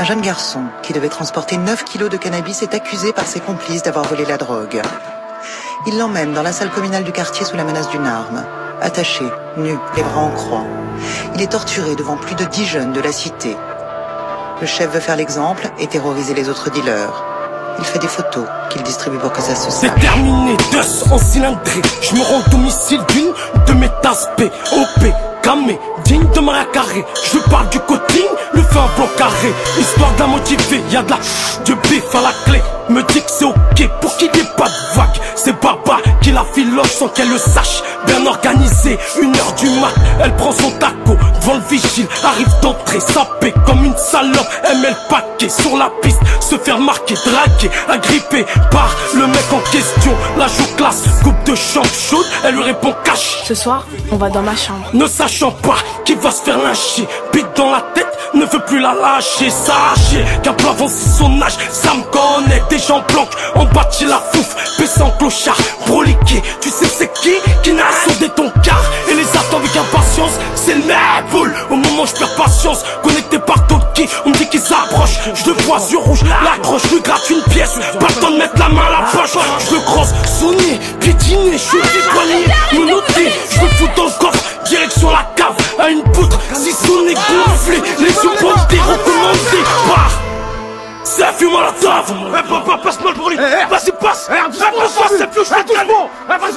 Un jeune garçon qui devait transporter 9 kilos de cannabis est accusé par ses complices d'avoir volé la drogue. Il l'emmène dans la salle communale du quartier sous la menace d'une arme. Attaché, nu, les bras en croix. Il est torturé devant plus de 10 jeunes de la cité. Le chef veut faire l'exemple et terroriser les autres dealers. Il fait des photos qu'il distribue pour que ça se sache. Déterminé, 2 en cylindrée. Je me rends au domicile d'une de mes tasses OP, camé, digne de Maria Carré. Je lui parle du coaching, lui fais un plan carré. Histoire de la motiver, y'a de la du bif à la clé. Me dit que c'est ok pour qu'il n'y ait pas de vague. C'est Baba qui la filoche sans qu'elle le sache. Bien organisé, 1h du mat. Elle prend son taco devant le vigile. Arrive d'entrer, sapée comme une salope. Elle met le paquet sur la piste. Se faire marquer, draguer, agrippé par le mec en question. La joue classe, coupe de chambre chaude. Elle lui répond cash. Ce soir, on va dans ma chambre. Ne sachant pas qui va se faire lyncher. Bite dans la tête, ne veut plus la lâcher. Sachez qu'un plan avance son âge. Ça me connaît, des gens blancs en bas de chez la fouf. Baissant clochard, broliqué. Tu sais c'est qui n'a soudé ton car. Et les attend avec impatience. C'est le mec boule. Au moment où je perds patience, connecté par Tolki, on me dit qu'il s'approche. Je le vois yeux rouges, l'accroche, lui gratte une pièce. Pas le temps de mettre la main à la poche. Je le crosse, sonner, piétiner. Je suis poigné, monotée. Je le fous dans le coffre, direction la cave. À une poutre, si sonné, gonflé. Les yeux bandés, recommandés par c'est la fume à la table. Passe-moi le brûlis. Vas-y, passe. Passe, c'est plus, je fais tout le monde.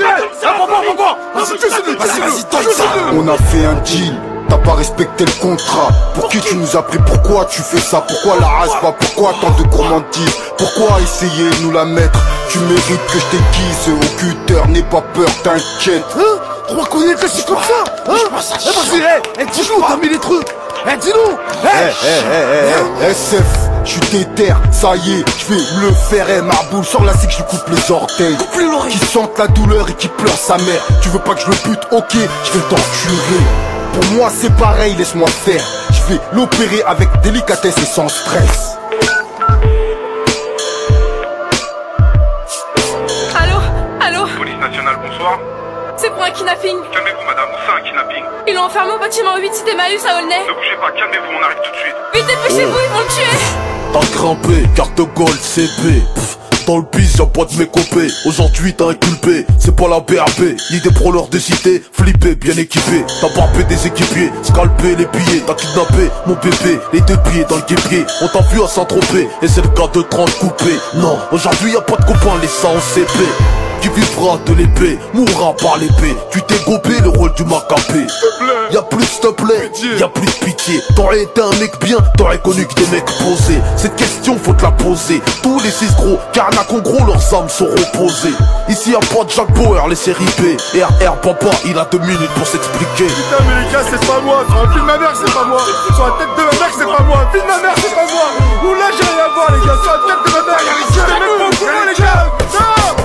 Vas-y, on a fait un deal. T'as pas respecté le contrat. Pour qui tu nous as pris? Pourquoi tu fais ça? Pourquoi la race pas? Pourquoi tant de gourmandise? Pourquoi essayer de nous la mettre? Tu mérites que je t'aiguise au cutter. N'aie pas peur, t'inquiète. Tu reconnais que c'est comme ça? Vas-y, dis-nous, t'as mis les trucs. Dis-nous. SF, je suis déter, ça y est, je vais me le faire. Marboule sur la c'est que je lui coupe les orteils. Qui sentent la douleur et qui pleure sa mère. Tu veux pas que je le bute? Ok, je vais t'enculer. Pour moi c'est pareil, laisse-moi faire. Je vais l'opérer avec délicatesse et sans stress. Allô? Police nationale, bonsoir. C'est pour un kidnapping. Calmez-vous madame, où c'est un kidnapping? Ils l'ont enfermé au bâtiment 8 cité Maüs à Aulnay. Ne bougez pas, calmez-vous, on arrive tout de suite. Vite, dépêchez-vous, ils vont le tuer. t'as grimpé, carte gold, CP. Dans le bis, y'a pas de mécopé. Aujourd'hui t'as inculpé, c'est pas la BAP. Ni des proleurs de cité, flippé, bien équipé. T'as barbé des équipiers, scalpé les billets. T'as kidnappé mon bébé, les deux pieds dans le guépier. On t'a vu à Saint-Tropez, et c'est le cas de 30 coupés. Non, aujourd'hui y'a pas de copain, les ça en CP. Qui vivra de l'épée, mourra par l'épée. Tu t'es gobé le rôle du macapé. Y'a plus s'il te plaît, y'a plus de pitié. T'aurais été un mec bien, t'aurais connu que des mecs posés. Cette question faut te la poser. Tous les 6 gros, carnac en gros, leurs âmes sont reposées. Ici y'a pas de Jack Bauer, les séries B. RR papa, il a 2 minutes pour s'expliquer. Putain mais les gars c'est pas moi, sur un film de ma mère c'est pas moi. Sur la tête de ma mère c'est pas moi, un film de ma mère c'est pas moi. Oula j'ai rien à voir les gars, sur la tête de ma mère, j'étais même pas au courant les gars. Non.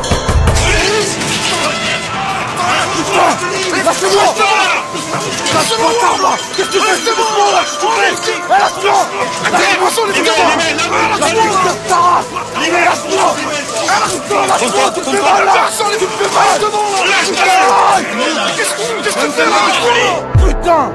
Lâchez-moi! Lâche-moi, Tarma! Qu'est-ce que tu fais? C'est bon, là! Lâche-moi! Lâche-moi sur les gars! Lâche-moi, Tara! Lâche-moi! Lâche-moi! Tu te fais mal, là! Tu te fais mal devant, là! Qu'est-ce que tu fais là? Putain!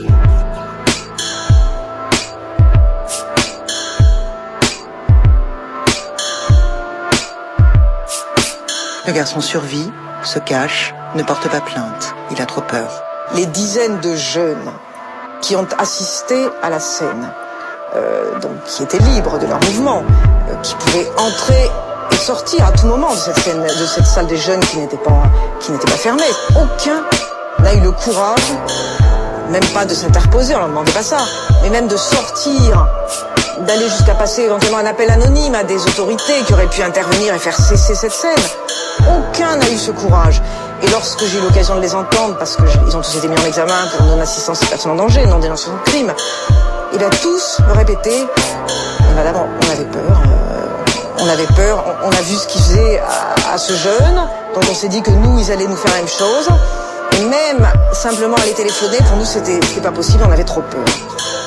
Le garçon survit, se cache, ne porte pas plainte. Il a trop peur. Les dizaines de jeunes qui ont assisté à la scène, donc qui étaient libres de leur mouvement, qui pouvaient entrer et sortir à tout moment de cette scène, de cette salle des jeunes qui n'était pas fermée. Aucun n'a eu le courage, même pas de s'interposer, on leur demandait pas ça, mais même de sortir, d'aller jusqu'à passer éventuellement un appel anonyme à des autorités qui auraient pu intervenir et faire cesser cette scène. Aucun n'a eu ce courage. Et lorsque j'ai eu l'occasion de les entendre, parce qu'ils ont tous été mis en examen pour non-assistance aux personnes en danger, non-dénonciation de crime, et bien tous me répétaient, madame, on avait peur, on a vu ce qu'ils faisaient à ce jeune, donc on s'est dit que nous, ils allaient nous faire la même chose. Et même simplement aller téléphoner, pour nous, c'était pas possible, on avait trop peur.